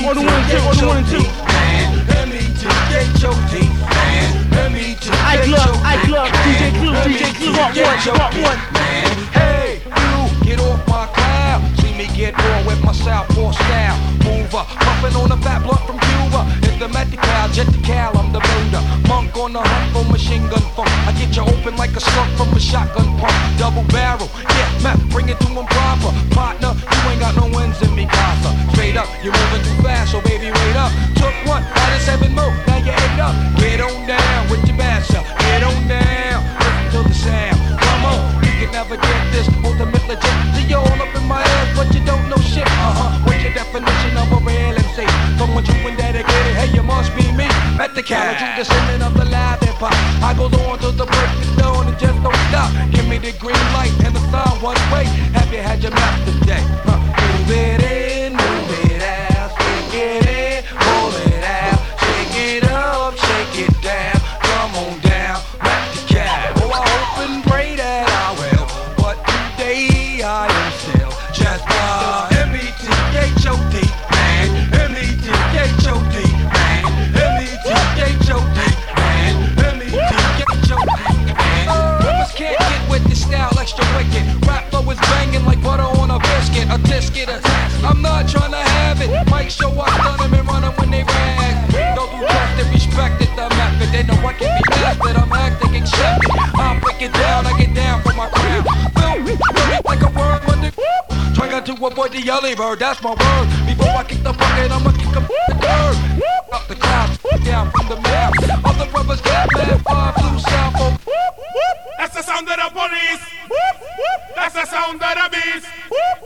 On the one and two, on the one and two. M-E-T-H-O-T, man. I-Club, DJ Clue, part one. Hey, you, get off my cloud. See me get raw with my southpaw style. Mover, puffin' on a fat blunt from Cuba. It's the Medi-Cal, jet the Cal, I'm the builder. Monk on the hunt for machine gun funk. I get you open like a slug from a shotgun pump. Double barrel, yeah, man, bring it to him proper. Partner, you ain't got no wins in me, casa. Straight up, you're moving too fast, so baby, wait up. Took one, out of 7 more, now you 8 up. Get on down with your bass up. Get on down, listen to the sound. Come on, you can never get this ultimate legit. See you all up in my ass, but you don't know shit. What's your definition of a real MC? Someone you and dedicated, hey, you must be me. At the count, you descendant of the live hip hop. I goes on to the break of dawn and just don't stop. Give me the green light and the sign one way. Have you had your mouth today? Move it in, move it out, shake it in, pull it out, shake it up, shake it down. Come on down, back to cat. Oh, I hope and pray that I will, but today I am still just M-E-T-H-O-T, man. M-E-T-H-O-T, man. M-E-T-H-O-T, man. M-E-T-H-O-T, man. Rappers can't get with this style extra wicked. Rap flow is banging like butter on a biscuit, a tisket. I'm not trying to have it. Mike show I stun them and run them when they rag. Those who trust and respected the method, they know I can be mastered. I'm acting accepted. I'll break it down, I get down for my crown. Feel me like a word when they trying to avoid the yelly bird, that's my word. Before I kick the bucket, I'ma kick the curb. Up the clouds, down from the map. Other brothers get mad, 5 blue south. That's the sound of the police. That's the sound of the beast.